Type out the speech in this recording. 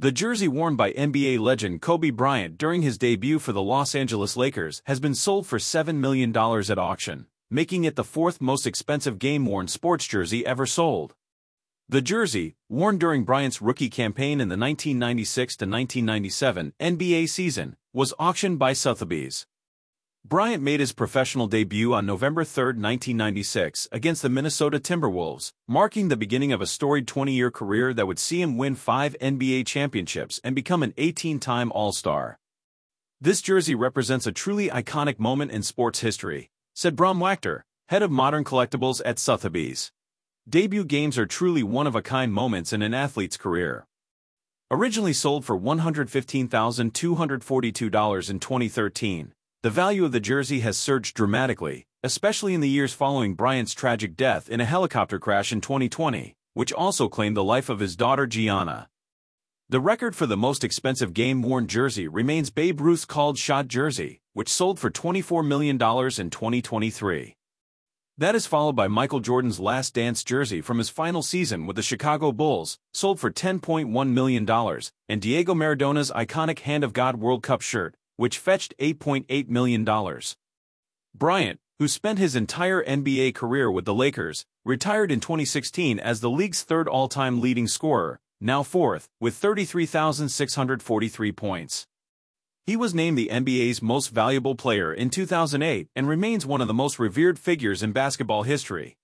The jersey worn by NBA legend Kobe Bryant during his debut for the Los Angeles Lakers has been sold for $7 million at auction, making it the fourth most expensive game-worn sports jersey ever sold. The jersey, worn during Bryant's rookie campaign in the 1996-1997 NBA season, was auctioned by Sotheby's. Bryant made his professional debut on November 3, 1996, against the Minnesota Timberwolves, marking the beginning of a storied 20-year career that would see him win 5 NBA championships and become an 18-time All-Star. "This jersey represents a truly iconic moment in sports history," said Bram Wachter, head of modern collectibles at Sotheby's. "Debut games are truly one-of-a-kind moments in an athlete's career." Originally sold for $115,242 in 2013, the value of the jersey has surged dramatically, especially in the years following Bryant's tragic death in a helicopter crash in 2020, which also claimed the life of his daughter Gianna. The record for the most expensive game-worn jersey remains Babe Ruth's called shot jersey, which sold for $24 million in 2023. That is followed by Michael Jordan's Last Dance jersey from his final season with the Chicago Bulls, sold for $10.1 million, and Diego Maradona's iconic Hand of God World Cup shirt, which fetched $8.8 million. Bryant, who spent his entire NBA career with the Lakers, retired in 2016 as the league's third all-time leading scorer, now fourth, with 33,643 points. He was named the NBA's most valuable player in 2008 and remains one of the most revered figures in basketball history.